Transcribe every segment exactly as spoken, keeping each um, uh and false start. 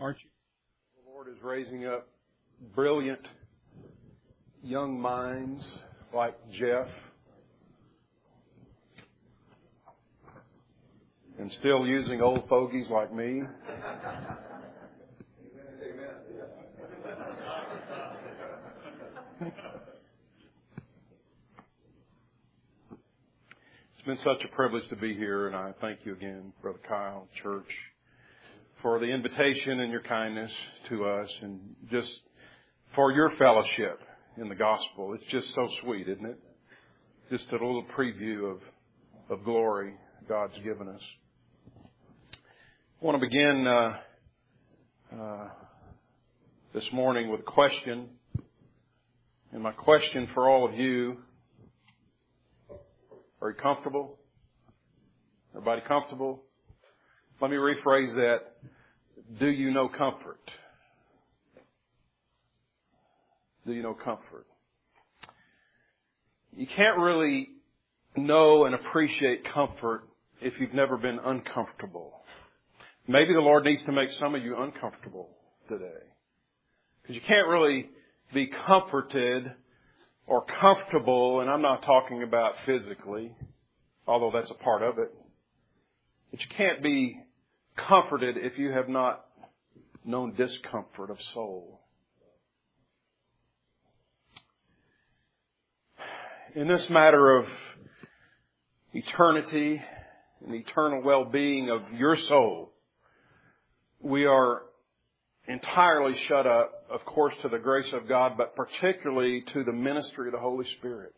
aren't you? The Lord is raising up brilliant young minds like Jeff, and still using old fogies like me. It's been such a privilege to be here, and I thank you again, Brother Kyle, church, for the invitation and your kindness to us, and just for your fellowship in the gospel. It's just so sweet, isn't it? Just a little preview of, of glory God's given us. I want to begin uh, uh, this morning with a question. And my question for all of you, are you comfortable? Everybody comfortable? Let me rephrase that. Do you know comfort? Do you know comfort? You can't really know and appreciate comfort if you've never been uncomfortable. Maybe the Lord needs to make some of you uncomfortable today. Because you can't really be comforted or comfortable, and I'm not talking about physically, although that's a part of it. But you can't be comforted if you have not known discomfort of soul. In this matter of eternity and eternal well-being of your soul, we are entirely shut up, of course, to the grace of God, but particularly to the ministry of the Holy Spirit.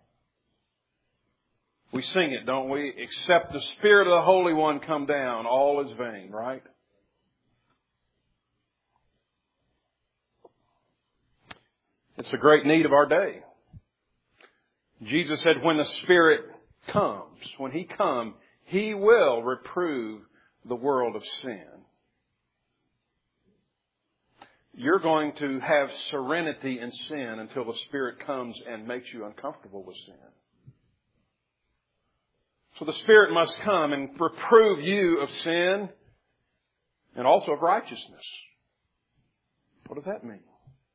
We sing it, don't we? Except the Spirit of the Holy One come down, all is vain, right? It's a great need of our day. Jesus said when the Spirit comes, when He comes, He will reprove the world of sin. You're going to have serenity in sin until the Spirit comes and makes you uncomfortable with sin. So the Spirit must come and reprove you of sin and also of righteousness. What does that mean?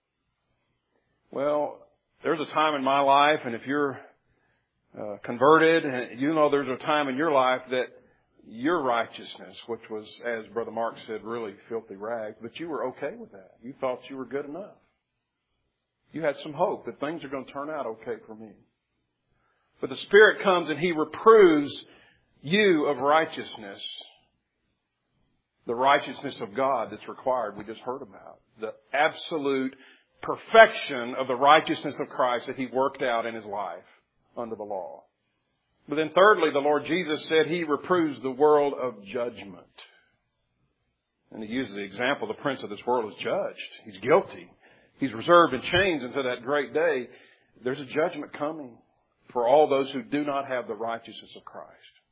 Well, there's a time in my life, and if you're uh, converted, and you know there's a time in your life that your righteousness, which was, as Brother Mark said, really filthy rags, but you were okay with that. You thought you were good enough. You had some hope that things are going to turn out okay for me. But the Spirit comes and He reproves you of righteousness. The righteousness of God that's required, we just heard about. The absolute perfection of the righteousness of Christ that He worked out in His life under the law. But then thirdly, the Lord Jesus said He reproves the world of judgment. And He uses the example, the prince of this world is judged. He's guilty. He's reserved in chains until that great day. There's a judgment coming for all those who do not have the righteousness of Christ.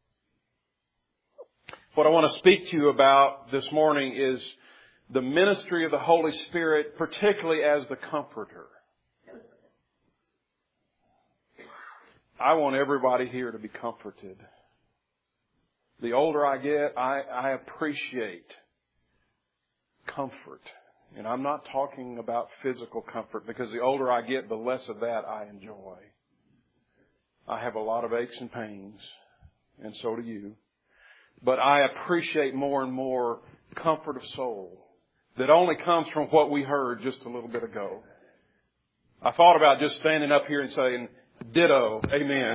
What I want to speak to you about this morning is the ministry of the Holy Spirit, particularly as the Comforter. I want everybody here to be comforted. The older I get, I, I appreciate comfort. And I'm not talking about physical comfort, because the older I get, the less of that I enjoy. I have a lot of aches and pains, and so do you. But I appreciate more and more comfort of soul that only comes from what we heard just a little bit ago. I thought about just standing up here and saying, ditto. Amen.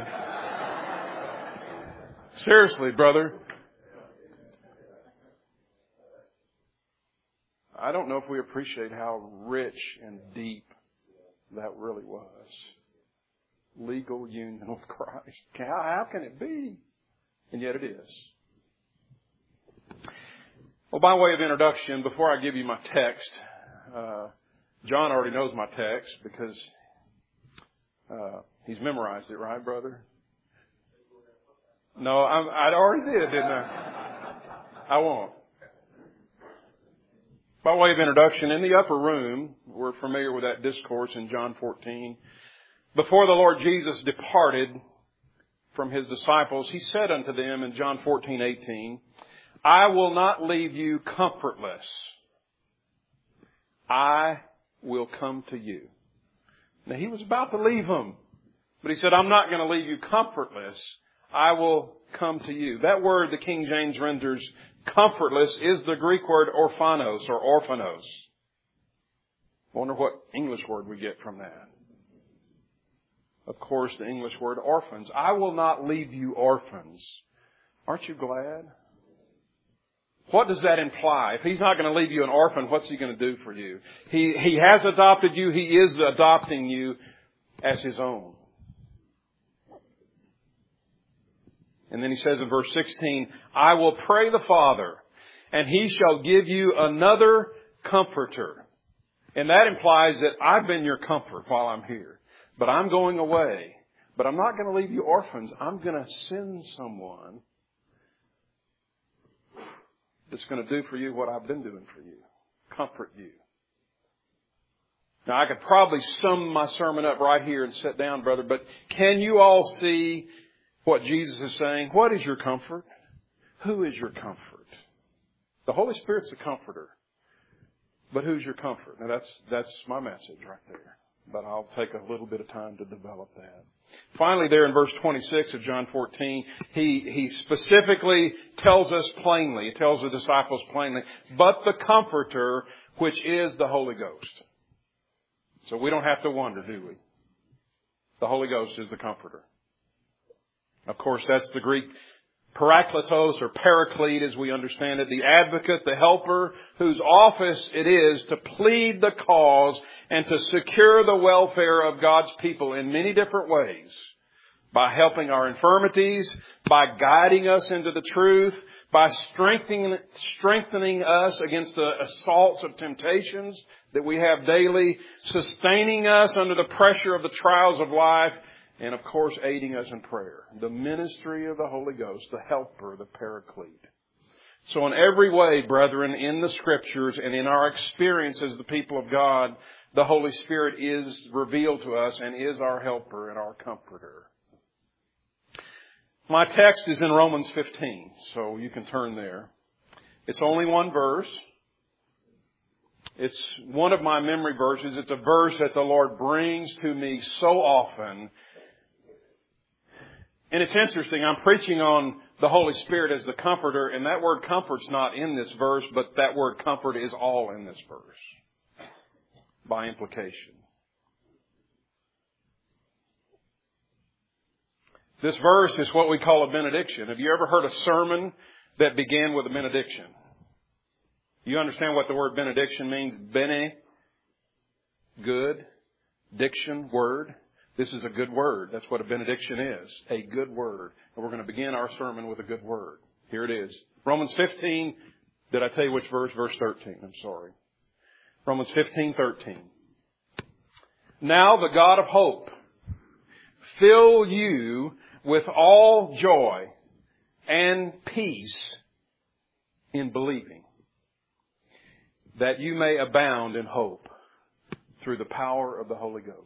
Seriously, brother. I don't know if we appreciate how rich and deep that really was. Legal union with Christ. How, how can it be? And yet it is. Well, by way of introduction, before I give you my text, uh, John already knows my text because uh, he's memorized it, right, brother? No, I'm, I already did, didn't I? I won't. By way of introduction, in the upper room, we're familiar with that discourse in John fourteen. Before the Lord Jesus departed from His disciples, He said unto them in John fourteen eighteen, I will not leave you comfortless. I will come to you. Now, he was about to leave them, but he said, I'm not going to leave you comfortless. I will come to you. That word the King James renders comfortless is the Greek word orphanos or orphanos. I wonder what English word we get from that. Of course, the English word orphans. I will not leave you orphans. Aren't you glad? What does that imply? If He's not going to leave you an orphan, what's He going to do for you? He, He has adopted you. He is adopting you as His own. And then He says in verse sixteen, I will pray the Father, and He shall give you another comforter. And that implies that I've been your comfort while I'm here. But I'm going away. But I'm not going to leave you orphans. I'm going to send someone that's going to do for you what I've been doing for you. Comfort you. Now, I could probably sum my sermon up right here and sit down, brother, but can you all see what Jesus is saying? What is your comfort? Who is your comfort? The Holy Spirit's the comforter. But who's your comfort? Now, that's, that's my message right there. But I'll take a little bit of time to develop that. Finally, there in verse twenty-six of John fourteen, he, he specifically tells us plainly, he tells the disciples plainly, but the Comforter, which is the Holy Ghost. So we don't have to wonder, do we? The Holy Ghost is the Comforter. Of course, that's the Greek parakletos or paraclete as we understand it, the advocate, the helper, whose office it is to plead the cause and to secure the welfare of God's people in many different ways. By helping our infirmities, by guiding us into the truth, by strengthening, strengthening us against the assaults of temptations that we have daily, sustaining us under the pressure of the trials of life, and, of course, aiding us in prayer. The ministry of the Holy Ghost, the helper, the paraclete. So in every way, brethren, in the Scriptures and in our experience as the people of God, the Holy Spirit is revealed to us and is our helper and our comforter. My text is in Romans fifteen, so you can turn there. It's only one verse. It's one of my memory verses. It's a verse that the Lord brings to me so often. And it's interesting, I'm preaching on the Holy Spirit as the comforter, and that word comfort's not in this verse, but that word comfort is all in this verse, by implication. This verse is what we call a benediction. Have you ever heard a sermon that began with a benediction? You understand what the word benediction means? Bene, good, diction, word. This is a good word. That's what a benediction is. A good word. And we're going to begin our sermon with a good word. Here it is. Romans fifteen. Did I tell you which verse? Verse thirteen. I'm sorry. Romans fifteen, thirteen. Now the God of hope fill you with all joy and peace in believing, that you may abound in hope through the power of the Holy Ghost.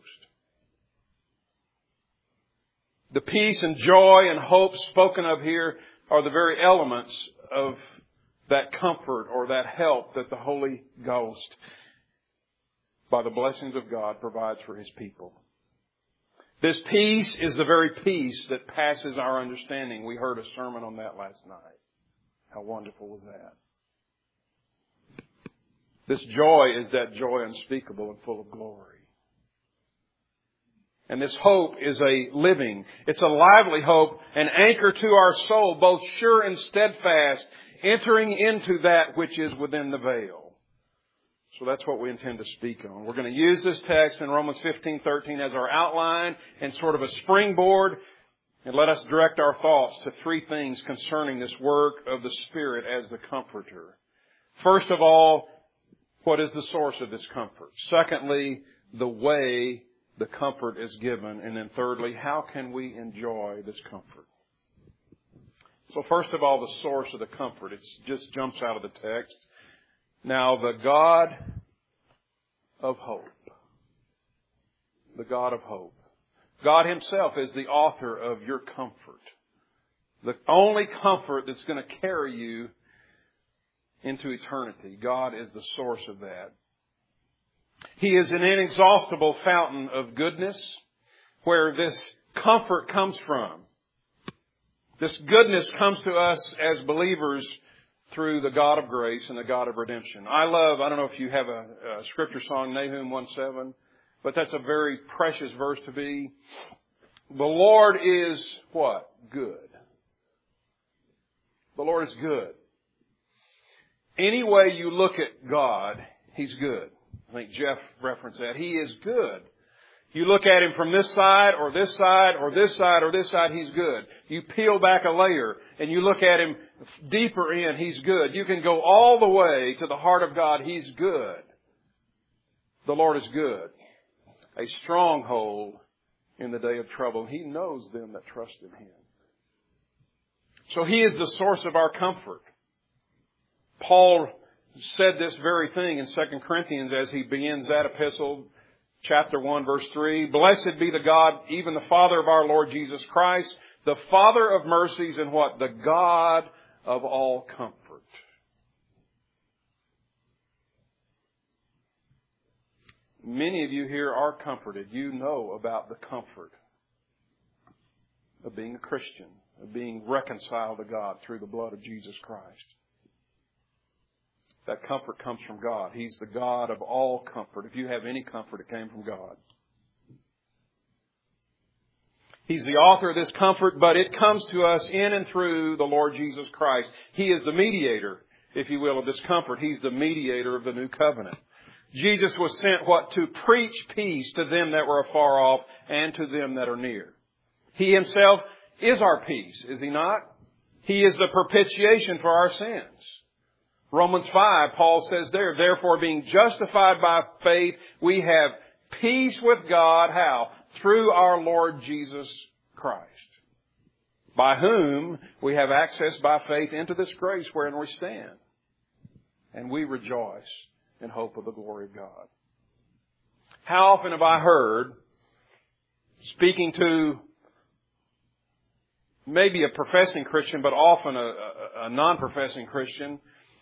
The peace and joy and hope spoken of here are the very elements of that comfort or that help that the Holy Ghost, by the blessings of God, provides for His people. This peace is the very peace that passes our understanding. We heard a sermon on that last night. How wonderful was that? This joy is that joy unspeakable and full of glory. And this hope is a living, it's a lively hope, an anchor to our soul, both sure and steadfast, entering into that which is within the veil. So that's what we intend to speak on. We're going to use this text in Romans fifteen, thirteen as our outline and sort of a springboard. And let us direct our thoughts to three things concerning this work of the Spirit as the Comforter. First of all, what is the source of this comfort? Secondly, the way the comfort is given. And then thirdly, how can we enjoy this comfort? So first of all, the source of the comfort. It just jumps out of the text. Now, the God of hope. The God of hope. God Himself is the author of your comfort. The only comfort that's going to carry you into eternity. God is the source of that. He is an inexhaustible fountain of goodness where this comfort comes from. This goodness comes to us as believers through the God of grace and the God of redemption. I love, I don't know if you have a, a scripture song, Nahum one seven, but that's a very precious verse to be. The Lord is what? Good. The Lord is good. Any way you look at God, He's good. I think Jeff referenced that. He is good. You look at Him from this side or this side or this side or this side, He's good. You peel back a layer and you look at Him deeper in, He's good. You can go all the way to the heart of God. He's good. The Lord is good. A stronghold in the day of trouble. He knows them that trust in Him. So He is the source of our comfort. Paul said this very thing in Second Corinthians as he begins that epistle, chapter one, verse three. Blessed be the God, even the Father of our Lord Jesus Christ, the Father of mercies and what? The God of all comfort. Many of you here are comforted. You know about the comfort of being a Christian, of being reconciled to God through the blood of Jesus Christ. That comfort comes from God. He's the God of all comfort. If you have any comfort, it came from God. He's the author of this comfort, but it comes to us in and through the Lord Jesus Christ. He is the mediator, if you will, of this comfort. He's the mediator of the new covenant. Jesus was sent, what? To preach peace to them that were afar off and to them that are near. He Himself is our peace, is He not? He is the propitiation for our sins. Romans five, Paul says there, therefore being justified by faith, we have peace with God. How? Through our Lord Jesus Christ, by whom we have access by faith into this grace wherein we stand. And we rejoice in hope of the glory of God. How often have I heard, speaking to maybe a professing Christian, but often a, a, a non-professing Christian.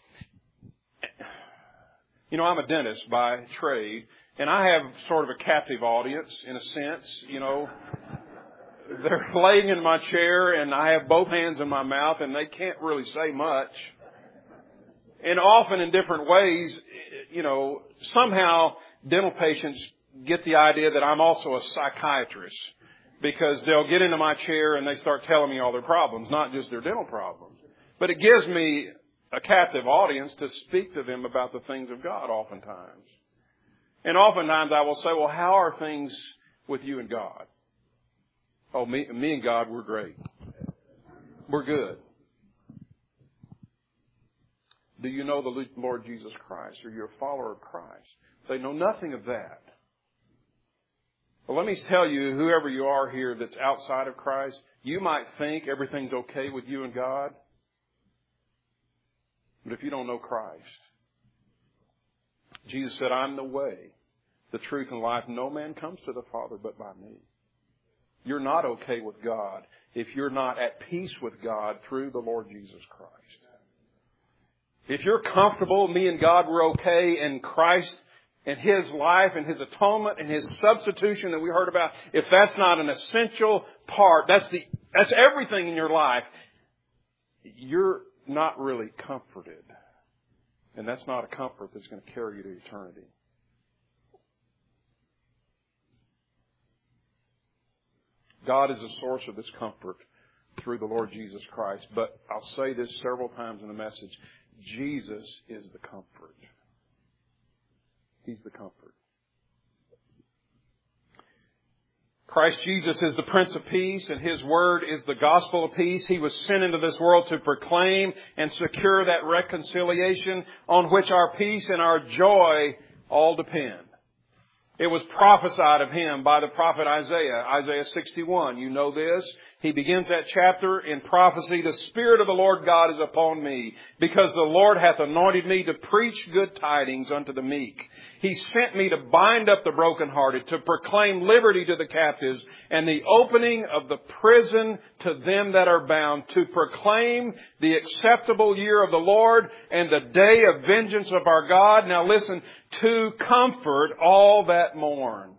You know, I'm a dentist by trade, and I have sort of a captive audience in a sense. You know, they're laying in my chair, and I have both hands in my mouth, and they can't really say much. And often in different ways, you know, somehow dental patients get the idea that I'm also a psychiatrist, because they'll get into my chair and they start telling me all their problems, not just their dental problems. But it gives me a captive audience to speak to them about the things of God oftentimes. And oftentimes I will say, well, how are things with you and God? Oh, me, me and God, we're great. We're good. Do you know the Lord Jesus Christ? Are you a follower of Christ? They know nothing of that. Well, let me tell you, whoever you are here that's outside of Christ, you might think everything's okay with you and God. But if you don't know Christ, Jesus said, I'm the way, the truth, and life. No man comes to the Father but by me. You're not okay with God if you're not at peace with God through the Lord Jesus Christ. If you're comfortable, me and God were okay, and Christ and His life and His atonement and His substitution that we heard about, if that's not an essential part, that's the that's everything in your life, you're not really comforted. And that's not a comfort that's going to carry you to eternity. God is the source of this comfort through the Lord Jesus Christ. But I'll say this several times in the message. Jesus is the comfort. He's the comfort. Christ Jesus is the Prince of Peace, and His Word is the gospel of peace. He was sent into this world to proclaim and secure that reconciliation on which our peace and our joy all depend. It was prophesied of Him by the prophet Isaiah, Isaiah sixty-one. You know this. He begins that chapter in prophecy. The Spirit of the Lord God is upon me, because the Lord hath anointed me to preach good tidings unto the meek. He sent me to bind up the brokenhearted, to proclaim liberty to the captives, and the opening of the prison to them that are bound, to proclaim the acceptable year of the Lord and the day of vengeance of our God. Now listen, to comfort all that mourn.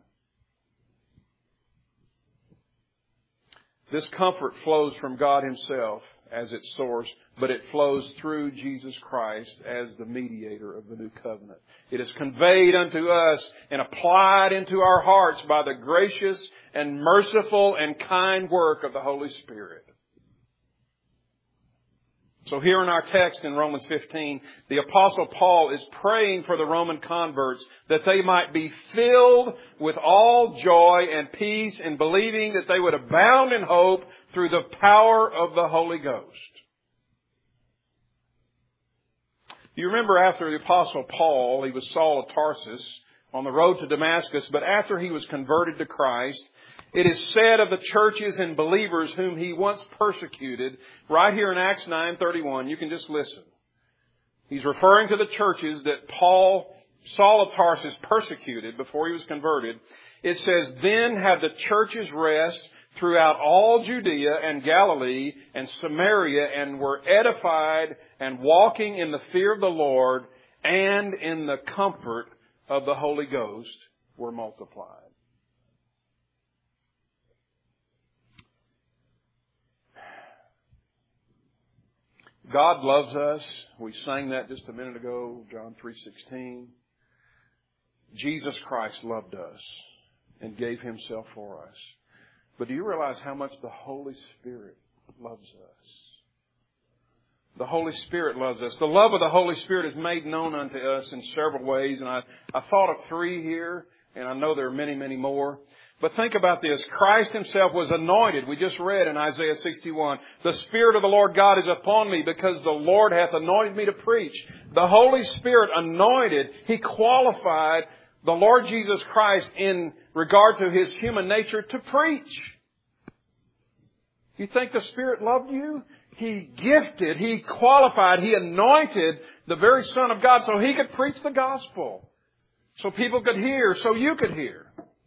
This comfort flows from God Himself as its source, but it flows through Jesus Christ as the mediator of the new covenant. It is conveyed unto us and applied into our hearts by the gracious and merciful and kind work of the Holy Spirit. So here in our text in Romans fifteen, the Apostle Paul is praying for the Roman converts that they might be filled with all joy and peace in believing that they would abound in hope through the power of the Holy Ghost. You remember after the Apostle Paul, he was Saul of Tarsus on the road to Damascus, but after he was converted to Christ, it is said of the churches and believers whom he once persecuted, right here in Acts nine thirty-one, you can just listen. He's referring to the churches that Paul, Saul of Tarsus, persecuted before he was converted. It says, "Then had the churches rest throughout all Judea and Galilee and Samaria, and were edified and walking in the fear of the Lord, and in the comfort of the Holy Ghost were multiplied." God loves us. We sang that just a minute ago, John three sixteen. Jesus Christ loved us and gave Himself for us. But do you realize how much the Holy Spirit loves us? The Holy Spirit loves us. The love of the Holy Spirit is made known unto us in several ways. And I, I thought of three here, and I know there are many, many more. But think about this. Christ Himself was anointed. We just read in Isaiah sixty-one, "The Spirit of the Lord God is upon me, because the Lord hath anointed me to preach." The Holy Spirit anointed, He qualified the Lord Jesus Christ in regard to His human nature to preach. You think the Spirit loved you? He gifted, He qualified, He anointed the very Son of God so He could preach the gospel. So people could hear, so you could hear.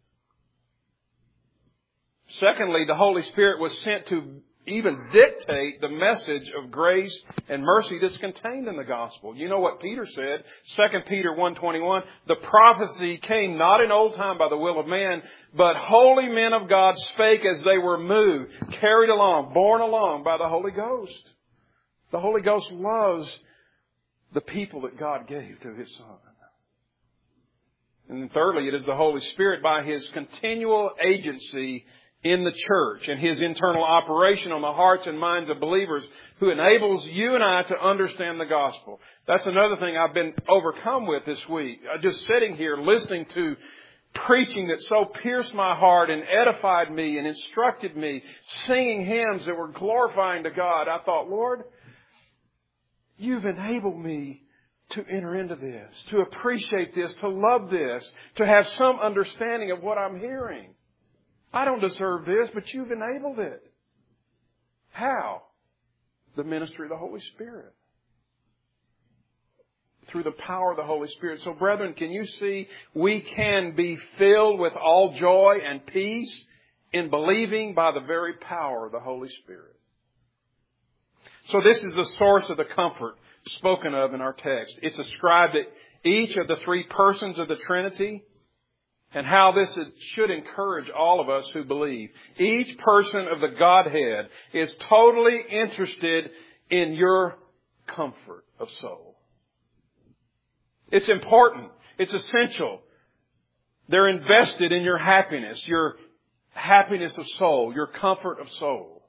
Secondly, the Holy Spirit was sent to even dictate the message of grace and mercy that's contained in the gospel. You know what Peter said, Second Peter one twenty-one, "The prophecy came not in old time by the will of man, but holy men of God spake as they were moved," carried along, borne along by the Holy Ghost. The Holy Ghost loves the people that God gave to His Son. And then thirdly, it is the Holy Spirit by His continual agency in the church and His internal operation on the hearts and minds of believers who enables you and I to understand the gospel. That's another thing I've been overcome with this week. Just sitting here listening to preaching that so pierced my heart and edified me and instructed me, singing hymns that were glorifying to God. I thought, Lord, You've enabled me to enter into this, to appreciate this, to love this, to have some understanding of what I'm hearing. I don't deserve this, but You've enabled it. How? The ministry of the Holy Spirit. Through the power of the Holy Spirit. So brethren, can you see we can be filled with all joy and peace in believing by the very power of the Holy Spirit. So this is the source of the comfort spoken of in our text. It's ascribed to each of the three persons of the Trinity, and how this should encourage all of us who believe. Each person of the Godhead is totally interested in your comfort of soul. It's important. It's essential. They're invested in your happiness, your happiness of soul, your comfort of soul.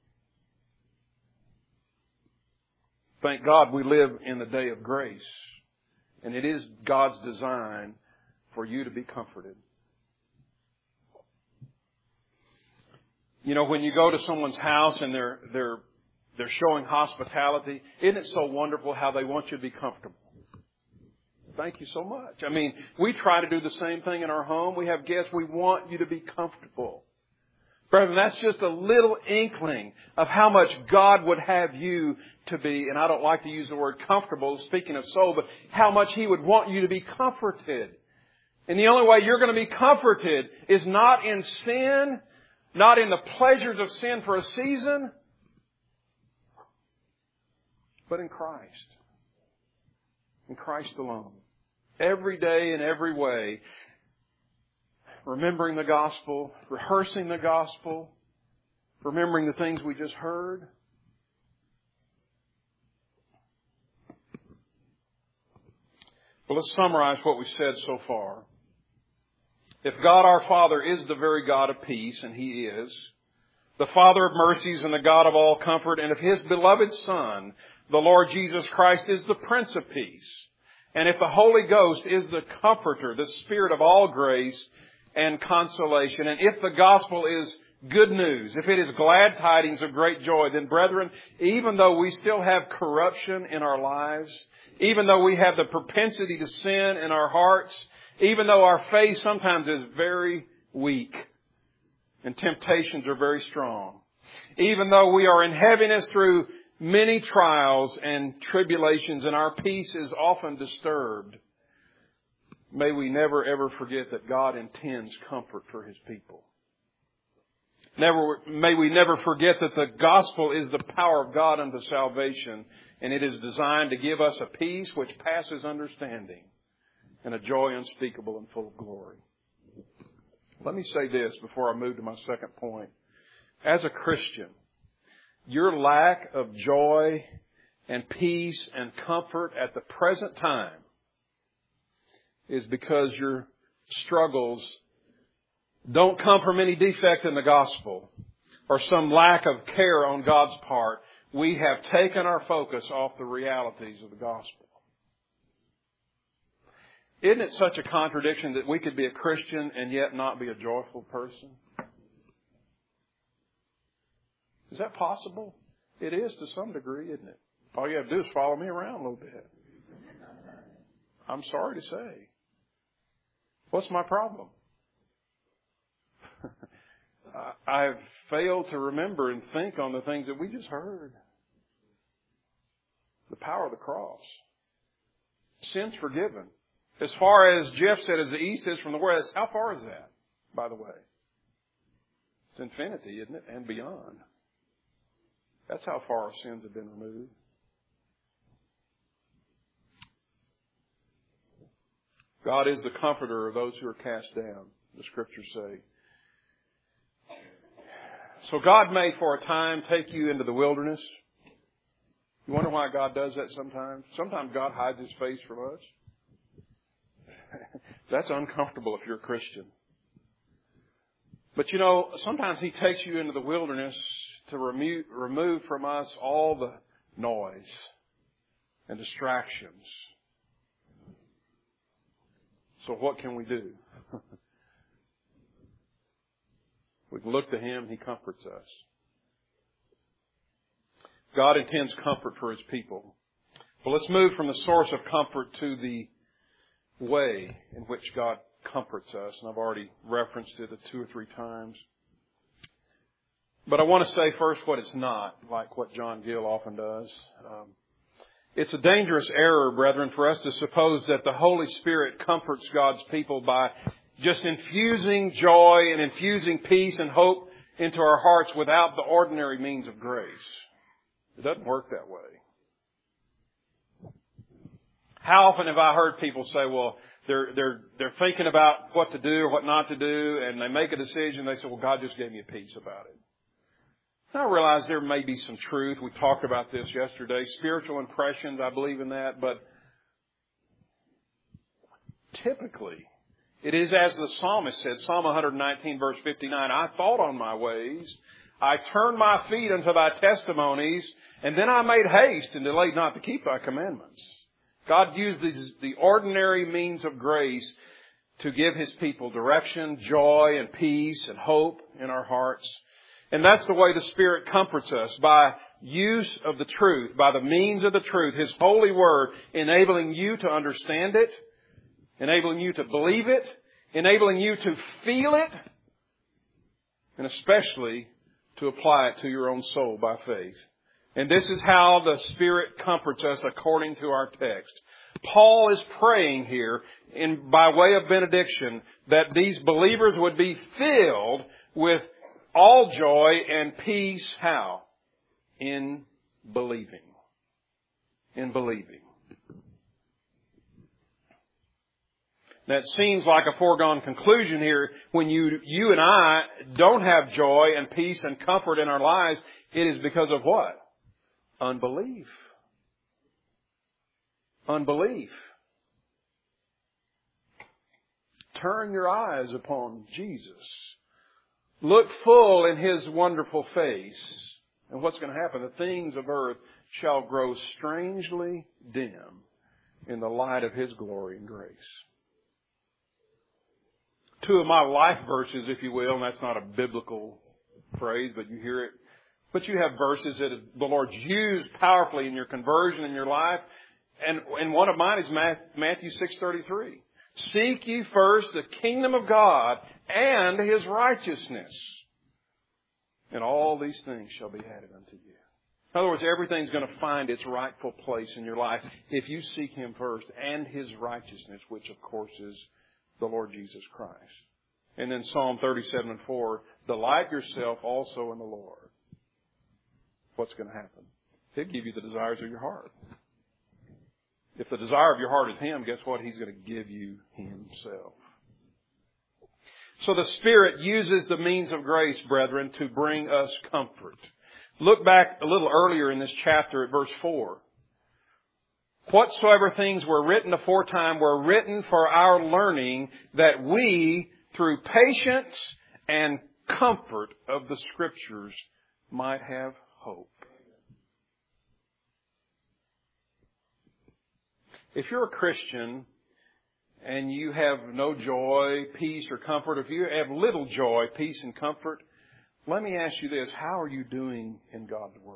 Thank God we live in the day of grace. And it is God's design for you to be comforted. You know, when you go to someone's house and they're they're they're showing hospitality, isn't it so wonderful how they want you to be comfortable? Thank you so much. I mean, we try to do the same thing in our home. We have guests. We want you to be comfortable. Brethren, that's just a little inkling of how much God would have you to be, and I don't like to use the word comfortable, speaking of soul, but how much He would want you to be comforted. And the only way you're going to be comforted is not in sin, not in the pleasures of sin for a season, but in Christ. In Christ alone. every day in every way, remembering the gospel, rehearsing the gospel, remembering the things we just heard. Well, let's summarize what we've said so far. If God our Father is the very God of peace, and He is, the Father of mercies and the God of all comfort, and if His beloved Son, the Lord Jesus Christ, is the Prince of Peace, and if the Holy Ghost is the Comforter, the Spirit of all grace and consolation, and if the gospel is good news, if it is glad tidings of great joy, then brethren, even though we still have corruption in our lives, even though we have the propensity to sin in our hearts, even though our faith sometimes is very weak and temptations are very strong, even though we are in heaviness through many trials and tribulations and our peace is often disturbed, may we never ever forget that God intends comfort for His people. Never, may we never forget that the gospel is the power of God unto salvation, and it is designed to give us a peace which passes understanding and a joy unspeakable and full of glory. Let me say this before I move to my second point. As a Christian, your lack of joy and peace and comfort at the present time is because your struggles don't come from any defect in the gospel or some lack of care on God's part. We have taken our focus off the realities of the gospel. Isn't it such a contradiction that we could be a Christian and yet not be a joyful person? Is that possible? It is to some degree, isn't it? All you have to do is follow me around a little bit. I'm sorry to say. What's my problem? I've failed to remember and think on the things that we just heard. The power of the cross. Sin's forgiven. As far as Jeff said, as the east is from the west, how far is that, by the way? It's infinity, isn't it? And beyond. That's how far our sins have been removed. God is the comforter of those who are cast down, the Scriptures say. So God may for a time take you into the wilderness. You wonder why God does that sometimes? Sometimes God hides His face from us. That's uncomfortable if you're a Christian. But you know, sometimes He takes you into the wilderness to remove, remove from us all the noise and distractions. So what can we do? We can look to Him. He comforts us. God intends comfort for His people. Well, let's move from the source of comfort to the way in which God comforts us. And I've already referenced it two or three times. But I want to say first what it's not, like what John Gill often does. Um, it's a dangerous error, brethren, for us to suppose that the Holy Spirit comforts God's people by just infusing joy and infusing peace and hope into our hearts without the ordinary means of grace. It doesn't work that way. How often have I heard people say, well, they're, they're, they're thinking about what to do or what not to do, and they make a decision, they say, well, God just gave me a peace about it. And I realize there may be some truth. We talked about this yesterday. Spiritual impressions, I believe in that, but typically, it is as the psalmist said, Psalm one nineteen, verse fifty-nine, I thought on my ways, I turned my feet unto thy testimonies, and then I made haste and delayed not to keep thy commandments. God used these, the ordinary means of grace to give His people direction, joy, and peace and hope in our hearts. And that's the way the Spirit comforts us, by use of the truth, by the means of the truth, His holy word, enabling you to understand it, enabling you to believe it, enabling you to feel it, and especially to apply it to your own soul by faith. And this is how the Spirit comforts us according to our text. Paul is praying here in, by way of benediction, that these believers would be filled with all joy and peace. How? In believing. In believing. That seems like a foregone conclusion here. When you, you and I don't have joy and peace and comfort in our lives, it is because of what? Unbelief. Unbelief. Turn your eyes upon Jesus. Look full in His wonderful face. And what's going to happen? The things of earth shall grow strangely dim in the light of His glory and grace. Two of my life verses, if you will, and that's not a biblical phrase, but you hear it. But you have verses that the Lord's used powerfully in your conversion in your life. And, and one of mine is Matthew six thirty-three. Seek ye first the kingdom of God and His righteousness, and all these things shall be added unto you. In other words, everything's going to find its rightful place in your life if you seek Him first and His righteousness, which of course is the Lord Jesus Christ. And then Psalm thirty-seven and four, delight yourself also in the Lord. What's going to happen? He'll give you the desires of your heart. If the desire of your heart is Him, guess what? He's going to give you Himself. So the Spirit uses the means of grace, brethren, to bring us comfort. Look back a little earlier in this chapter at verse four. Whatsoever things were written aforetime were written for our learning, that we, through patience and comfort of the Scriptures, might have hope. If you're a Christian and you have no joy, peace, or comfort, if you have little joy, peace, and comfort, let me ask you this. How are you doing in God's Word?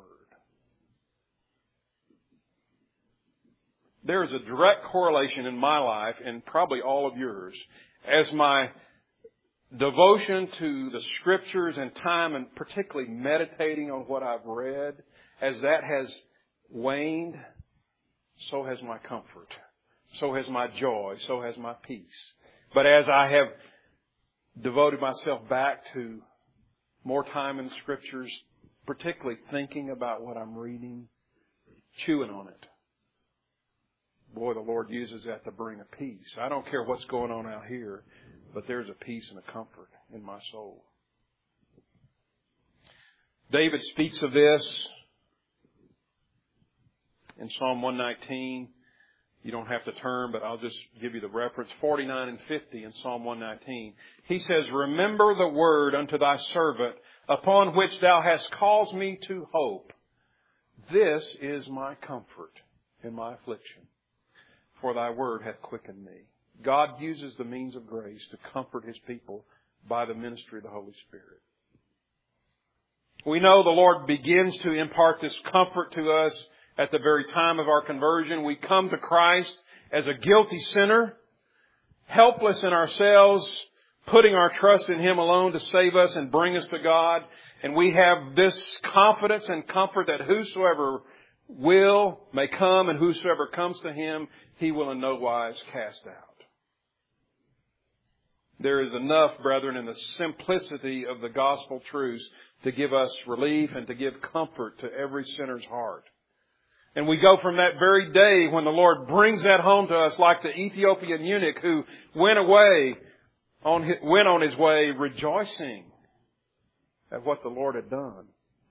There is a direct correlation in my life, and probably all of yours, as my devotion to the Scriptures and time, and particularly meditating on what I've read, as that has waned, so has my comfort. So has my joy. So has my peace. But as I have devoted myself back to more time in the Scriptures, particularly thinking about what I'm reading, chewing on it, boy, the Lord uses that to bring a peace. I don't care what's going on out here, but there's a peace and a comfort in my soul. David speaks of this in Psalm one nineteen. You don't have to turn, but I'll just give you the reference. forty-nine and fifty in Psalm one nineteen. He says, remember the word unto thy servant, upon which thou hast caused me to hope. This is my comfort in my affliction, for thy word hath quickened me. God uses the means of grace to comfort His people by the ministry of the Holy Spirit. We know the Lord begins to impart this comfort to us at the very time of our conversion. We come to Christ as a guilty sinner, helpless in ourselves, putting our trust in Him alone to save us and bring us to God. And we have this confidence and comfort that whosoever will may come, and whosoever comes to Him, He will in no wise cast out. There is enough, brethren, in the simplicity of the gospel truths to give us relief and to give comfort to every sinner's heart. And we go from that very day when the Lord brings that home to us, like the Ethiopian eunuch who went away, on his, went on his way rejoicing at what the Lord had done.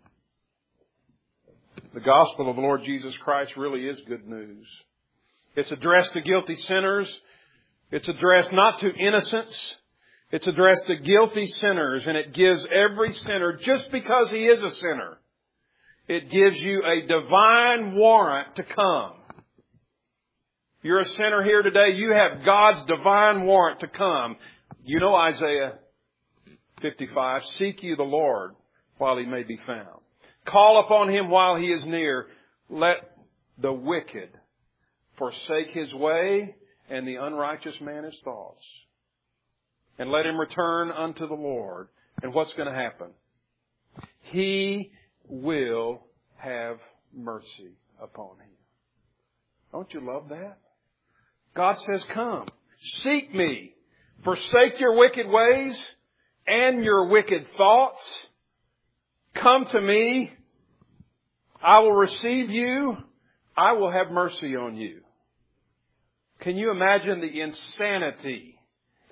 The gospel of the Lord Jesus Christ really is good news. It's addressed to guilty sinners. It's addressed not to innocents. It's addressed to guilty sinners, and it gives every sinner, just because he is a sinner, it gives you a divine warrant to come. You're a sinner here today. You have God's divine warrant to come. You know Isaiah fifty-five, seek ye the Lord while He may be found. Call upon Him while He is near. Let the wicked forsake his way, and the unrighteous man his thoughts. And let him return unto the Lord. And what's going to happen? He will have mercy upon him. Don't you love that? God says, come, seek me, forsake your wicked ways and your wicked thoughts. Come to me. I will receive you. I will have mercy on you. Can you imagine the insanity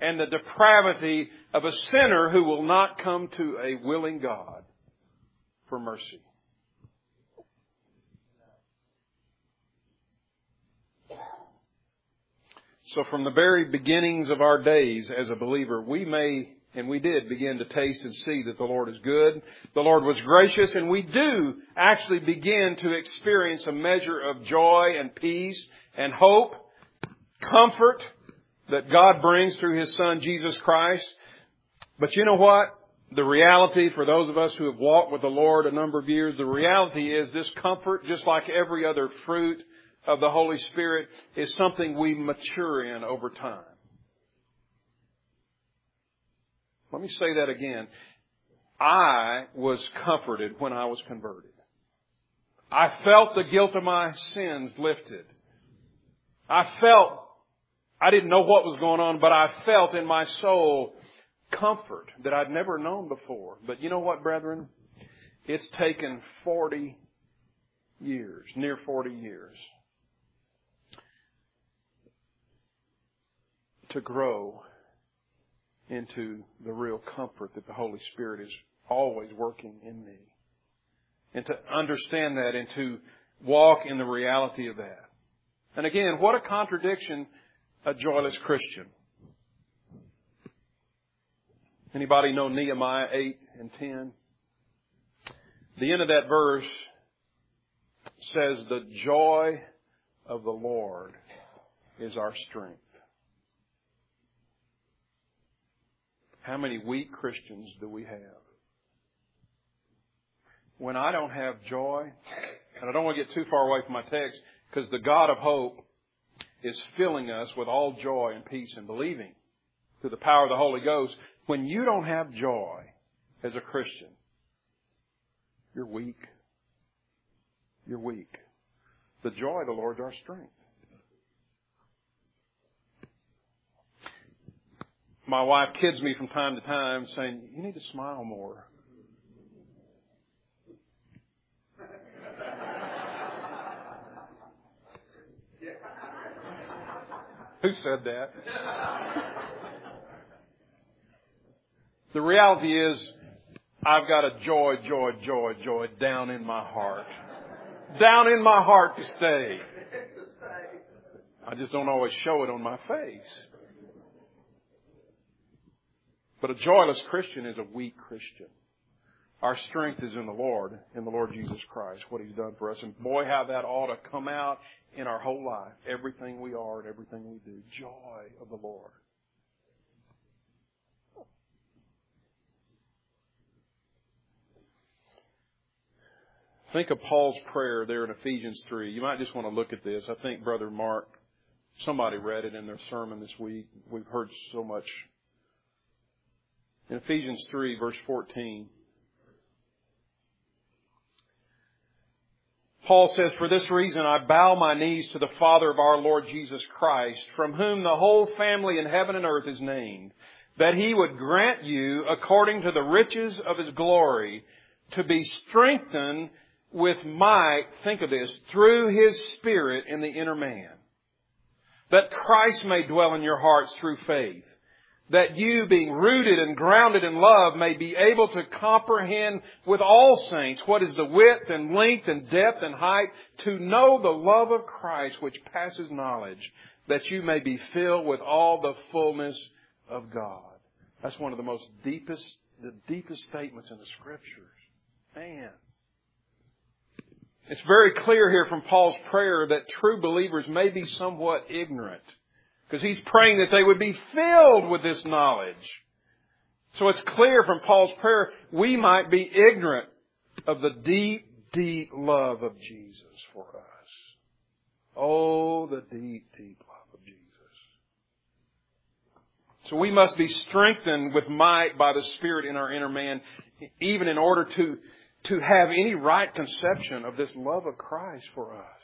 and the depravity of a sinner who will not come to a willing God for mercy. So from the very beginnings of our days as a believer, we may, and we did begin to taste and see that the Lord is good. The Lord was gracious, and we do actually begin to experience a measure of joy and peace and hope, comfort that God brings through His Son, Jesus Christ. But you know what? The reality for those of us who have walked with the Lord a number of years, the reality is this comfort, just like every other fruit of the Holy Spirit, is something we mature in over time. Let me say that again. I was comforted when I was converted. I felt the guilt of my sins lifted. I felt, I didn't know what was going on, but I felt in my soul comfort that I'd never known before. But you know what, brethren? It's taken forty years, near forty years, to grow into the real comfort that the Holy Spirit is always working in me. And to understand that and to walk in the reality of that. And again, what a contradiction, a joyless Christian. Anybody know Nehemiah eight and ten? The end of that verse says, the joy of the Lord is our strength. How many weak Christians do we have? When I don't have joy, and I don't want to get too far away from my text, because the God of hope is filling us with all joy and peace and believing through the power of the Holy Ghost. When you don't have joy as a Christian, you're weak. You're weak. The joy of the Lord is our strength. My wife kids me from time to time saying, you need to smile more. Who said that? The reality is, I've got a joy, joy, joy, joy down in my heart. Down in my heart to stay. I just don't always show it on my face. But a joyless Christian is a weak Christian. Our strength is in the Lord, in the Lord Jesus Christ, what He's done for us. And boy, how that ought to come out in our whole life. Everything we are and everything we do. Joy of the Lord. Think of Paul's prayer there in Ephesians three. You might just want to look at this. I think Brother Mark, somebody read it in their sermon this week. We've heard so much. In Ephesians three, verse fourteen, Paul says, for this reason I bow my knees to the Father of our Lord Jesus Christ, from whom the whole family in heaven and earth is named, that He would grant you, according to the riches of His glory, to be strengthened with might, think of this, through His Spirit in the inner man, that Christ may dwell in your hearts through faith, that you, being rooted and grounded in love, may be able to comprehend with all saints what is the width and length and depth and height, to know the love of Christ which passes knowledge, that you may be filled with all the fullness of God. That's one of the most deepest, the deepest statements in the Scriptures. Man. It's very clear here from Paul's prayer that true believers may be somewhat ignorant, because he's praying that they would be filled with this knowledge. So it's clear from Paul's prayer, we might be ignorant of the deep, deep love of Jesus for us. Oh, the deep, deep love of Jesus. So we must be strengthened with might by the Spirit in our inner man, even in order to, to have any right conception of this love of Christ for us.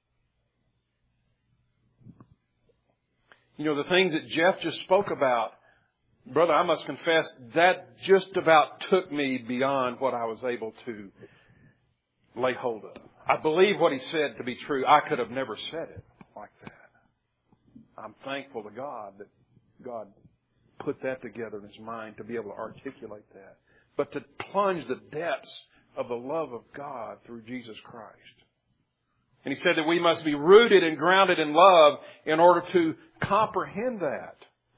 You know, the things that Jeff just spoke about, brother, I must confess, that just about took me beyond what I was able to lay hold of. I believe what he said to be true. I could have never said it like that. I'm thankful to God that God put that together in his mind to be able to articulate that. But to plunge the depths of the love of God through Jesus Christ. And he said that we must be rooted and grounded in love in order to comprehend that.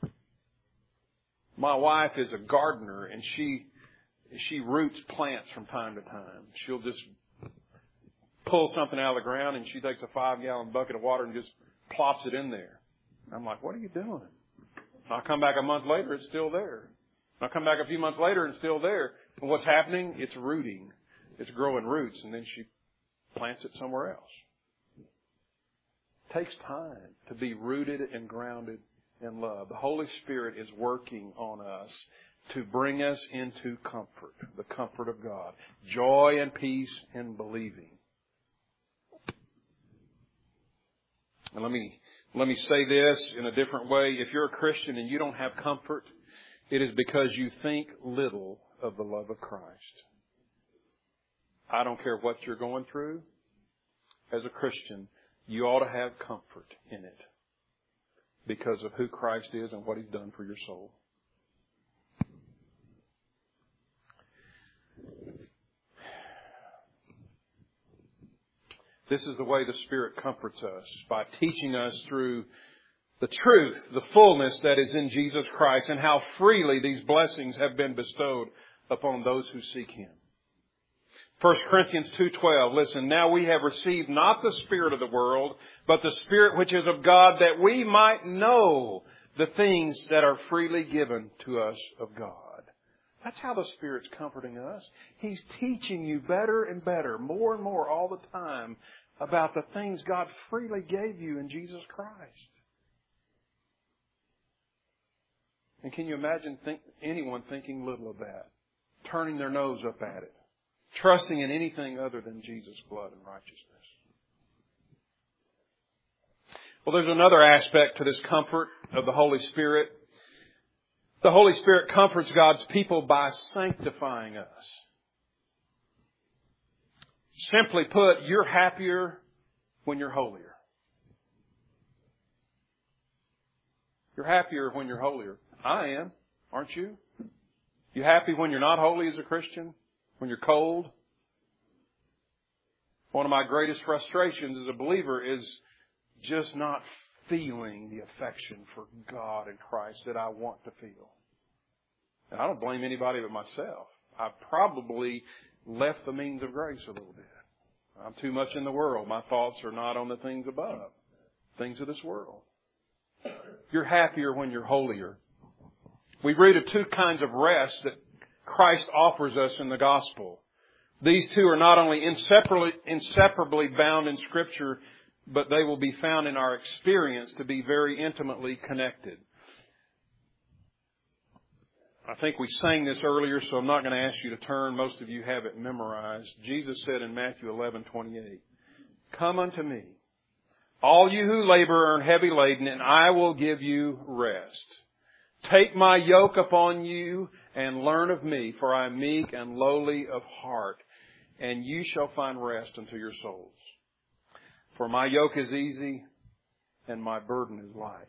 My wife is a gardener, and she she roots plants from time to time. She'll just pull something out of the ground, and she takes a five-gallon bucket of water and just plops it in there. And I'm like, what are you doing? I'll come back a month later, it's still there. I'll come back a few months later, and it's still there. And what's happening? It's rooting. It's growing roots, and then she plants it somewhere else. It takes time to be rooted and grounded in love. The Holy Spirit is working on us to bring us into comfort, the comfort of God, joy and peace in believing. And let me let me say this in a different way. If you're a Christian and you don't have comfort, it is because you think little of the love of Christ. I don't care what you're going through. As a Christian, you ought to have comfort in it because of who Christ is and what He's done for your soul. This is the way the Spirit comforts us, by teaching us through the truth, the fullness that is in Jesus Christ, and how freely these blessings have been bestowed upon those who seek Him. First Corinthians two twelve, listen, now we have received not the spirit of the world, but the Spirit which is of God, that we might know the things that are freely given to us of God. That's how the Spirit's comforting us. He's teaching you better and better, more and more all the time, about the things God freely gave you in Jesus Christ. And can you imagine think, anyone thinking little of that? Turning their nose up at it. Trusting in anything other than Jesus' blood and righteousness. Well, there's another aspect to this comfort of the Holy Spirit. The Holy Spirit comforts God's people by sanctifying us. Simply put, you're happier when you're holier. You're happier when you're holier. I am, aren't you? You happy when you're not holy as a Christian? When you're cold? One of my greatest frustrations as a believer is just not feeling the affection for God and Christ that I want to feel. And I don't blame anybody but myself. I've probably left the means of grace a little bit. I'm too much in the world. My thoughts are not on the things above, things of this world. You're happier when you're holier. We read of two kinds of rest that Christ offers us in the gospel. These two are not only inseparably, inseparably bound in Scripture, but they will be found in our experience to be very intimately connected. I think we sang this earlier, so I'm not going to ask you to turn. Most of you have it memorized. Jesus said in Matthew eleven twenty-eight, "Come unto me, all you who labor and are heavy laden, and I will give you rest. Take my yoke upon you and learn of me, for I am meek and lowly of heart, and you shall find rest unto your souls. For my yoke is easy and my burden is light."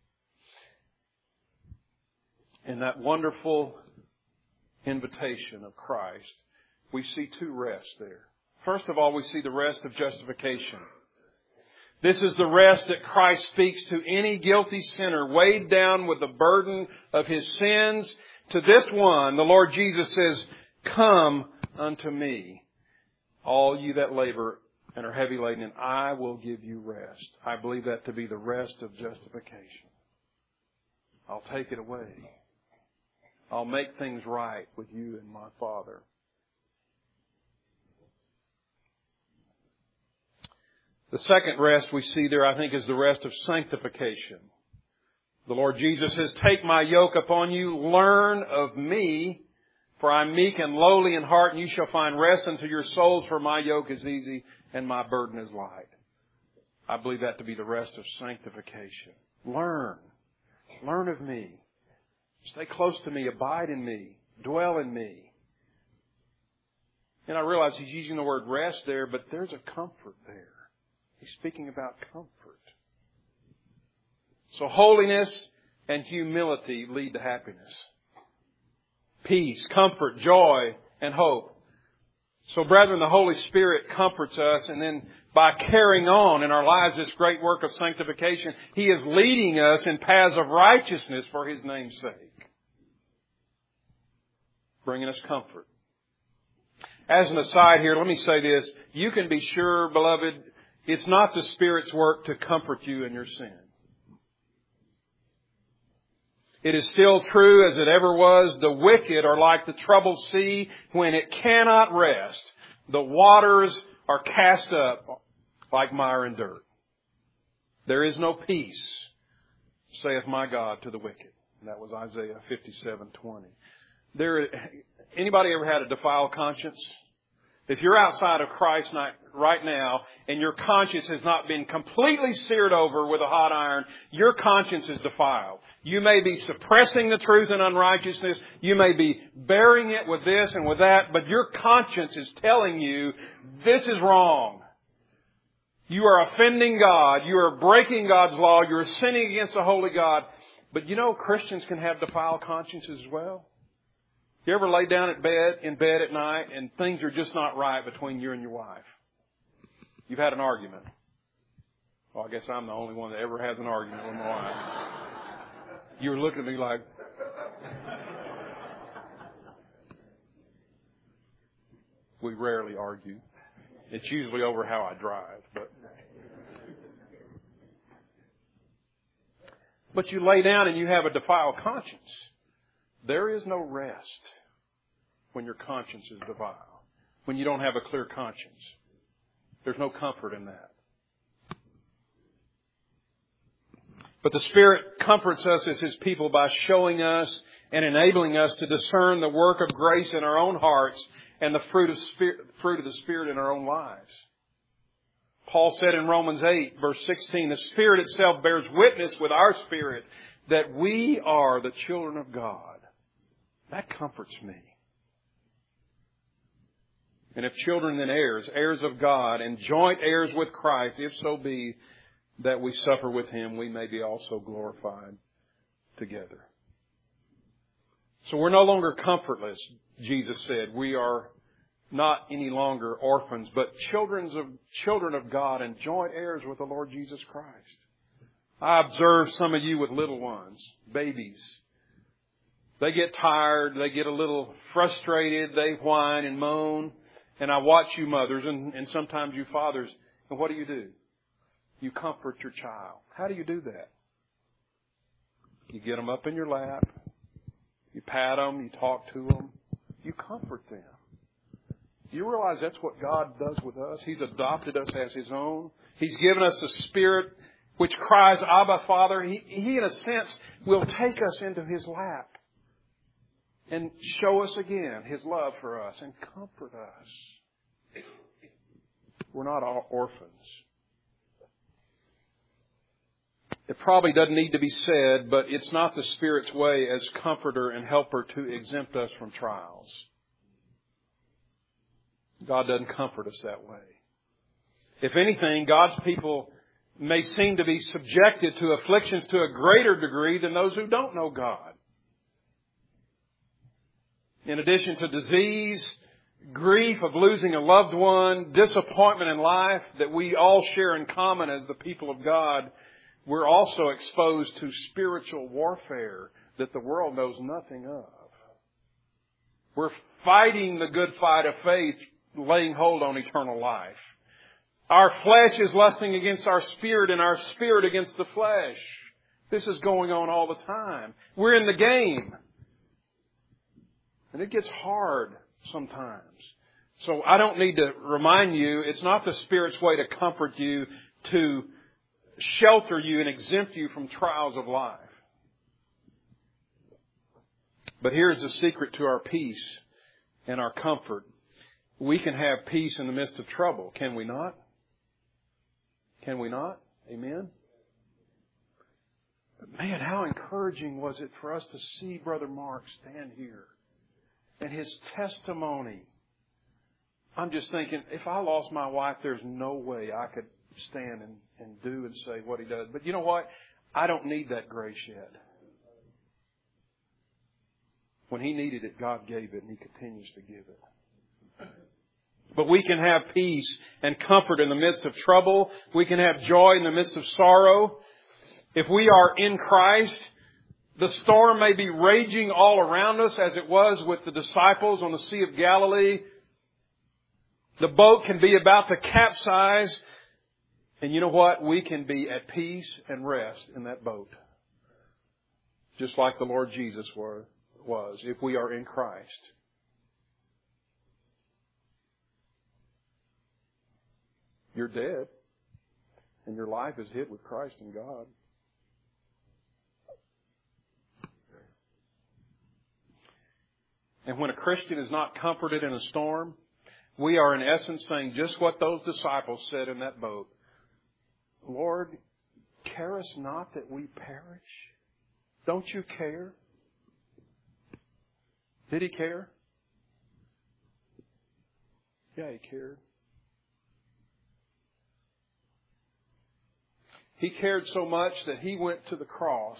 In that wonderful invitation of Christ, we see two rests there. First of all, we see the rest of justification. This is the rest that Christ speaks to any guilty sinner weighed down with the burden of his sins. To this one, the Lord Jesus says, "Come unto me, all you that labor and are heavy laden, and I will give you rest." I believe that to be the rest of justification. I'll take it away. I'll make things right with you and my Father. The second rest we see there, I think, is the rest of sanctification. The Lord Jesus says, "Take my yoke upon you, learn of me, for I am meek and lowly in heart, and you shall find rest unto your souls, for my yoke is easy and my burden is light." I believe that to be the rest of sanctification. Learn. Learn of me. Stay close to me. Abide in me. Dwell in me. And I realize he's using the word rest there, but there's a comfort there. He's speaking about comfort. So holiness and humility lead to happiness. Peace, comfort, joy, and hope. So brethren, the Holy Spirit comforts us, and then by carrying on in our lives this great work of sanctification, He is leading us in paths of righteousness for His name's sake. Bringing us comfort. As an aside here, let me say this. You can be sure, beloved, it's not the Spirit's work to comfort you in your sin. It is still true as it ever was. The wicked are like the troubled sea when it cannot rest. The waters are cast up like mire and dirt. There is no peace, saith my God, to the wicked. And that was Isaiah fifty-seven twenty. There, anybody ever had a defiled conscience? If you're outside of Christ right now and your conscience has not been completely seared over with a hot iron, your conscience is defiled. You may be suppressing the truth in unrighteousness. You may be burying it with this and with that, but your conscience is telling you this is wrong. You are offending God. You are breaking God's law. You are sinning against the holy God. But you know, Christians can have defiled consciences as well. You ever lay down at bed, in bed at night, and things are just not right between you and your wife? You've had an argument. Well, I guess I'm the only one that ever has an argument with my wife. You were looking at me like, we rarely argue. It's usually over how I drive, but but you lay down and you have a defiled conscience. There is no rest when your conscience is defiled, when you don't have a clear conscience. There's no comfort in that. But the Spirit comforts us as His people by showing us and enabling us to discern the work of grace in our own hearts and the fruit of Spirit, fruit of the Spirit in our own lives. Paul said in Romans eight, verse sixteen, the Spirit itself bears witness with our spirit that we are the children of God. That comforts me. And if children, then heirs, heirs of God, and joint heirs with Christ, if so be that we suffer with Him, we may be also glorified together. So we're no longer comfortless, Jesus said. We are not any longer orphans, but children of, children of God and joint heirs with the Lord Jesus Christ. I observe some of you with little ones, babies. They get tired, they get a little frustrated, they whine and moan. And I watch you mothers and, and sometimes you fathers. And what do you do? You comfort your child. How do you do that? You get them up in your lap. You pat them. You talk to them. You comfort them. You realize that's what God does with us? He's adopted us as His own. He's given us a Spirit which cries, Abba, Father. He, he in a sense, will take us into His lap and show us again His love for us and comfort us. We're not all orphans. It probably doesn't need to be said, but it's not the Spirit's way as comforter and helper to exempt us from trials. God doesn't comfort us that way. If anything, God's people may seem to be subjected to afflictions to a greater degree than those who don't know God. In addition to disease, grief of losing a loved one, disappointment in life that we all share in common as the people of God, we're also exposed to spiritual warfare that the world knows nothing of. We're fighting the good fight of faith, laying hold on eternal life. Our flesh is lusting against our spirit and our spirit against the flesh. This is going on all the time. We're in the game. And it gets hard sometimes. So I don't need to remind you, it's not the Spirit's way to comfort you, to shelter you and exempt you from trials of life. But here's the secret to our peace and our comfort. We can have peace in the midst of trouble, can we not? Can we not? Amen? But man, how encouraging was it for us to see Brother Mark stand here and his testimony. I'm just thinking, if I lost my wife, there's no way I could stand and, and do and say what he does. But you know what? I don't need that gray shed. When He needed it, God gave it, and He continues to give it. But we can have peace and comfort in the midst of trouble. We can have joy in the midst of sorrow. If we are in Christ, the storm may be raging all around us as it was with the disciples on the Sea of Galilee. The boat can be about to capsize. And you know what? We can be at peace and rest in that boat. Just like the Lord Jesus was, if we are in Christ. You're dead, and your life is hid with Christ in God. And when a Christian is not comforted in a storm, we are in essence saying just what those disciples said in that boat. Lord, carest not that we perish? Don't you care? Did He care? Yeah, He cared. He cared so much that He went to the cross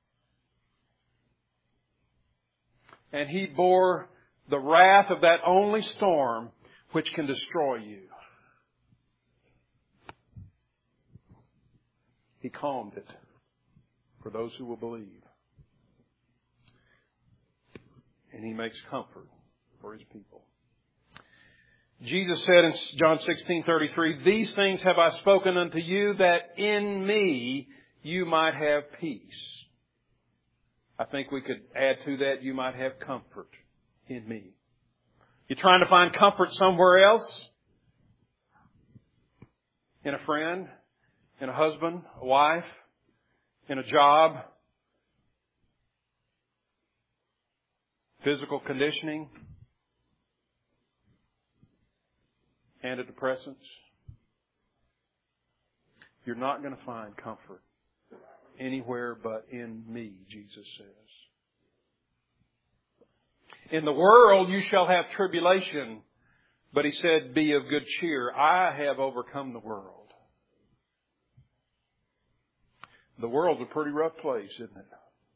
and He bore the wrath of that only storm which can destroy you. He calmed it for those who will believe. And He makes comfort for His people. Jesus said in John sixteen thirty-three, "These things have I spoken unto you, that in Me you might have peace." I think we could add to that, you might have comfort in Me. You're trying to find comfort somewhere else? In a friend? In a husband? A wife? In a job? Physical conditioning? Antidepressants? You're not going to find comfort anywhere but in Me, Jesus says. In the world you shall have tribulation, but He said, be of good cheer. I have overcome the world. The world's a pretty rough place, isn't it?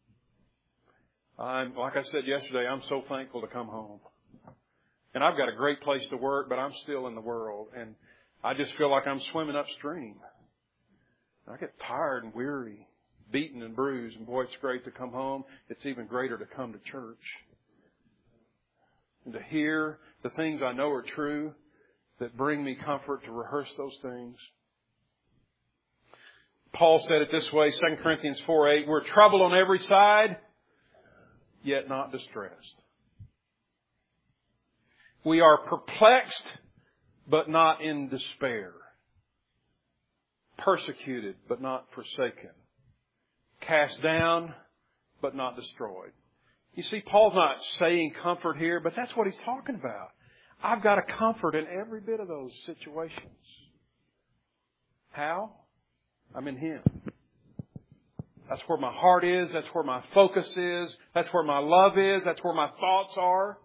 I'm, like I said yesterday, I'm so thankful to come home. And I've got a great place to work, but I'm still in the world. And I just feel like I'm swimming upstream. I get tired and weary, beaten and bruised. And boy, it's great to come home. It's even greater to come to church. And to hear the things I know are true that bring me comfort, to rehearse those things. Paul said it this way, Second Corinthians four eight, we're troubled on every side, yet not distressed. We are perplexed, but not in despair. Persecuted, but not forsaken. Cast down, but not destroyed. You see, Paul's not saying comfort here, but that's what he's talking about. I've got a comfort in every bit of those situations. How? I'm in Him. That's where my heart is. That's where my focus is. That's where my love is. That's where my thoughts are.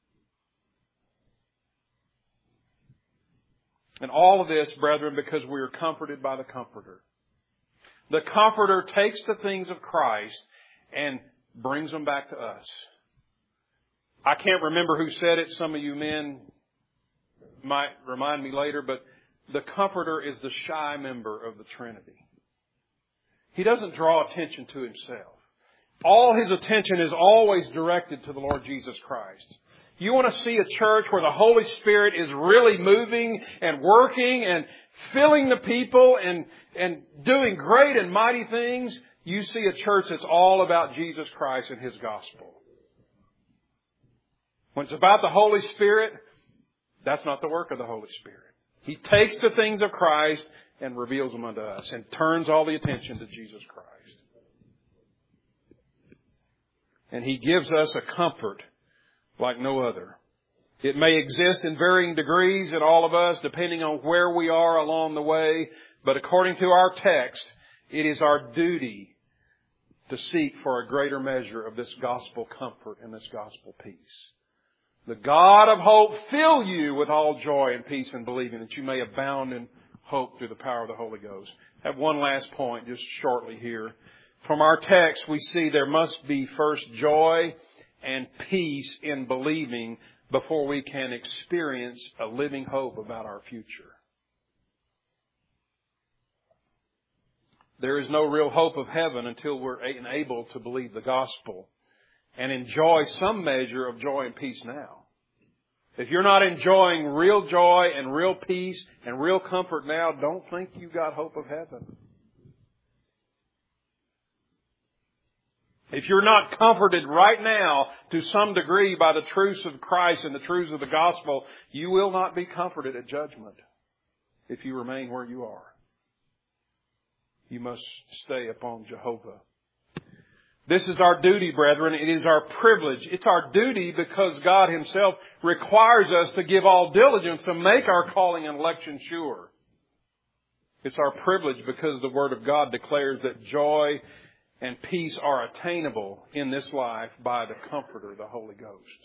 And all of this, brethren, because we are comforted by the Comforter. The Comforter takes the things of Christ and brings them back to us. I can't remember who said it. Some of you men might remind me later, but the Comforter is the shy member of the Trinity. He doesn't draw attention to Himself. All His attention is always directed to the Lord Jesus Christ. You want to see a church where the Holy Spirit is really moving and working and filling the people and, and doing great and mighty things? You see a church that's all about Jesus Christ and His gospel. When it's about the Holy Spirit, that's not the work of the Holy Spirit. He takes the things of Christ and reveals them unto us and turns all the attention to Jesus Christ. And He gives us a comfort like no other. It may exist in varying degrees in all of us, depending on where we are along the way. But according to our text, it is our duty to seek for a greater measure of this gospel comfort and this gospel peace. The God of hope fill you with all joy and peace in believing, that you may abound in hope through the power of the Holy Ghost. I have one last point just shortly here. From our text, we see there must be first joy and peace in believing before we can experience a living hope about our future. There is no real hope of heaven until we're able to believe the gospel and enjoy some measure of joy and peace now. If you're not enjoying real joy and real peace and real comfort now, don't think you've got hope of heaven. If you're not comforted right now to some degree by the truths of Christ and the truths of the gospel, you will not be comforted at judgment if you remain where you are. You must stay upon Jehovah. This is our duty, brethren. It is our privilege. It's our duty because God Himself requires us to give all diligence to make our calling and election sure. It's our privilege because the Word of God declares that joy and peace are attainable in this life by the Comforter, the Holy Ghost.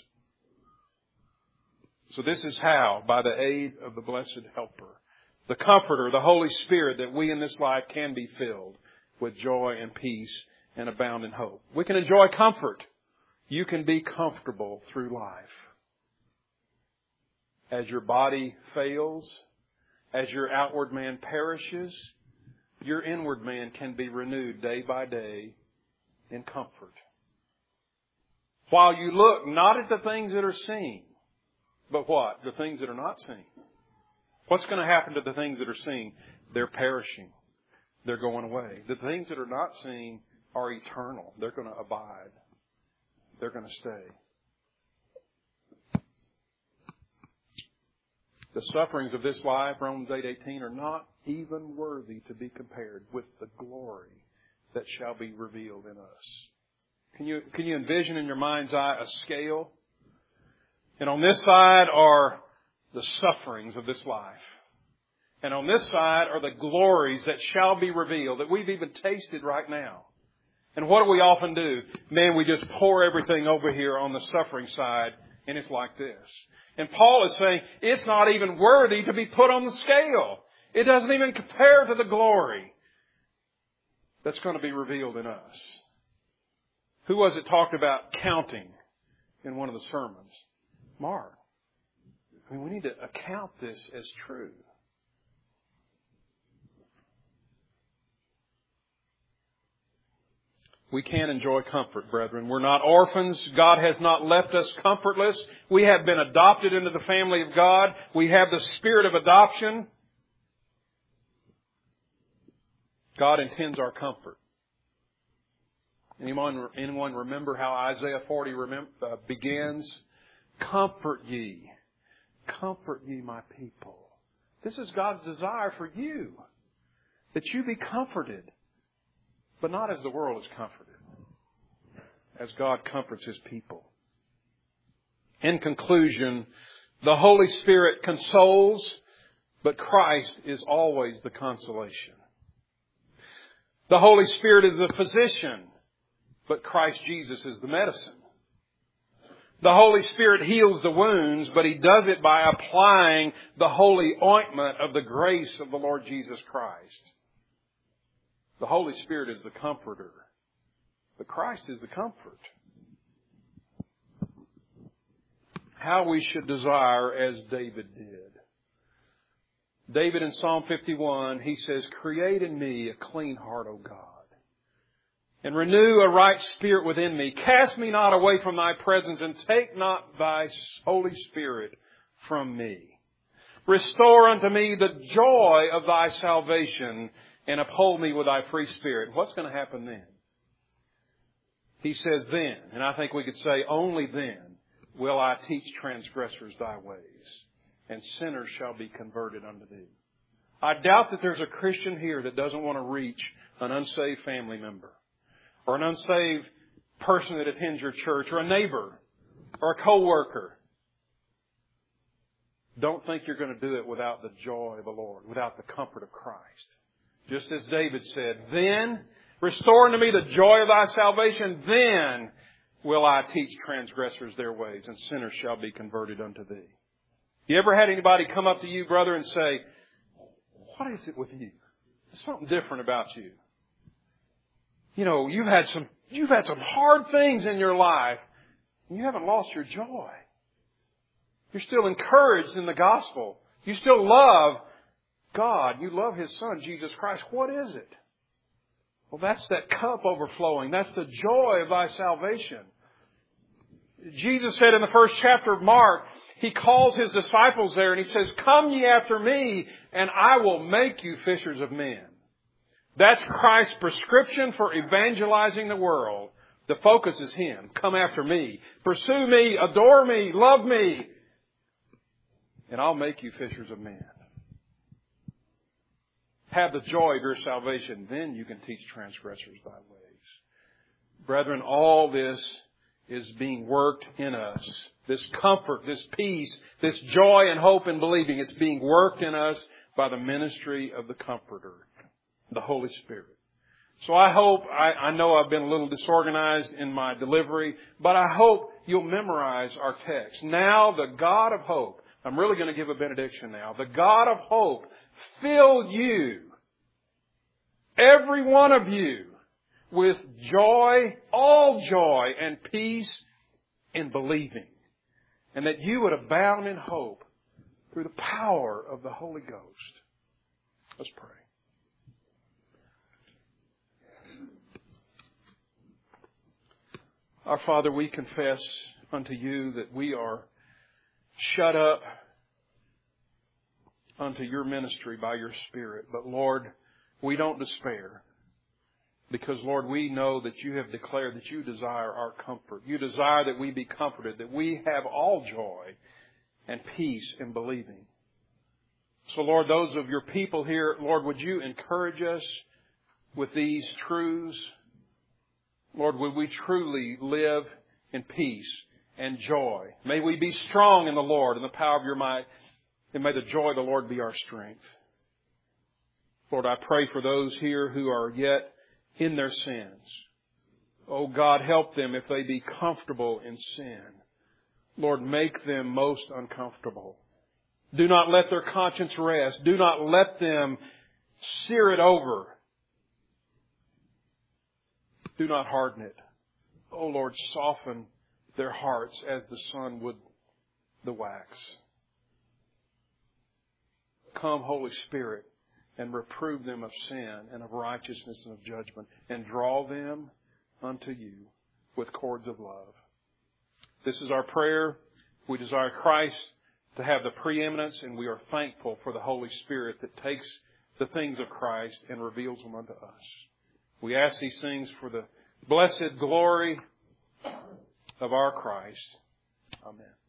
So this is how, by the aid of the Blessed Helper, the Comforter, the Holy Spirit, that we in this life can be filled with joy and peace and abound in hope. We can enjoy comfort. You can be comfortable through life. As your body fails, as your outward man perishes, your inward man can be renewed day by day in comfort. While you look not at the things that are seen, but what? The things that are not seen. What's going to happen to the things that are seen? They're perishing. They're going away. The things that are not seen are eternal. They're going to abide. They're going to stay. The sufferings of this life, Romans eight eighteen, are not even worthy to be compared with the glory that shall be revealed in us. Can you, can you envision in your mind's eye a scale? And on this side are the sufferings of this life. And on this side are the glories that shall be revealed, that we've even tasted right now. And what do we often do? Man, we just pour everything over here on the suffering side, and it's like this. And Paul is saying it's not even worthy to be put on the scale. It doesn't even compare to the glory that's going to be revealed in us. Who was it talked about counting in one of the sermons? Mark. I mean, we need to account this as true. We can enjoy comfort, brethren. We're not orphans. God has not left us comfortless. We have been adopted into the family of God. We have the spirit of adoption. God intends our comfort. Anyone, anyone remember how Isaiah forty remember, uh, begins? Comfort ye. Comfort ye, my people. This is God's desire for you. That you be comforted. But not as the world is comforted. As God comforts His people. In conclusion, the Holy Spirit consoles, but Christ is always the consolation. The Holy Spirit is the physician, but Christ Jesus is the medicine. The Holy Spirit heals the wounds, but He does it by applying the holy ointment of the grace of the Lord Jesus Christ. The Holy Spirit is the comforter, but Christ is the comfort. How we should desire as David did. David in Psalm fifty-one, he says, "Create in me a clean heart, O God, and renew a right spirit within me. Cast me not away from Thy presence, and take not Thy Holy Spirit from me. Restore unto me the joy of Thy salvation, and uphold me with Thy free spirit." What's going to happen then? He says then, and I think we could say only then, will I teach transgressors Thy ways, and sinners shall be converted unto Thee. I doubt that there's a Christian here that doesn't want to reach an unsaved family member, or an unsaved person that attends your church, or a neighbor, or a co-worker. Don't think you're going to do it without the joy of the Lord, without the comfort of Christ. Just as David said, then restore unto me the joy of Thy salvation, then will I teach transgressors their ways, and sinners shall be converted unto Thee. You ever had anybody come up to you, brother, and say, what is it with you? There's something different about you. You know, you've had some, you've had some hard things in your life, You haven't lost your joy. You're still encouraged in the gospel. You still love God. You love His Son, Jesus Christ. What is it? Well, that's that cup overflowing. That's the joy of thy salvation. Jesus said in the first chapter of Mark, He calls His disciples there and He says, "Come ye after me, and I will make you fishers of men." That's Christ's prescription for evangelizing the world. The focus is Him. Come after me. Pursue me. Adore me. Love me. And I'll make you fishers of men. Have the joy of your salvation. Then you can teach transgressors thy ways. Brethren, all this is being worked in us. This comfort, this peace, this joy and hope in believing, it's being worked in us by the ministry of the Comforter, the Holy Spirit. So I hope, I, I know I've been a little disorganized in my delivery, but I hope you'll memorize our text. Now the God of hope, I'm really going to give a benediction now. The God of hope fill you, every one of you, with joy, all joy and peace in believing. And that you would abound in hope through the power of the Holy Ghost. Let's pray. Our Father, we confess unto you that we are shut up unto your ministry by your Spirit. But Lord, we don't despair. Because, Lord, we know that you have declared that you desire our comfort. You desire that we be comforted, that we have all joy and peace in believing. So, Lord, those of your people here, Lord, would you encourage us with these truths? Lord, would we truly live in peace and joy? May we be strong in the Lord and the power of your might, and may the joy of the Lord be our strength. Lord, I pray for those here who are yet in their sins. Oh God, help them if they be comfortable in sin. Lord, make them most uncomfortable. Do not let their conscience rest. Do not let them sear it over. Do not harden it. Oh Lord, soften their hearts as the sun would the wax. Come, Holy Spirit, and reprove them of sin and of righteousness and of judgment, and draw them unto you with cords of love. This is our prayer. We desire Christ to have the preeminence, and we are thankful for the Holy Spirit that takes the things of Christ and reveals them unto us. We ask these things for the blessed glory of our Christ. Amen.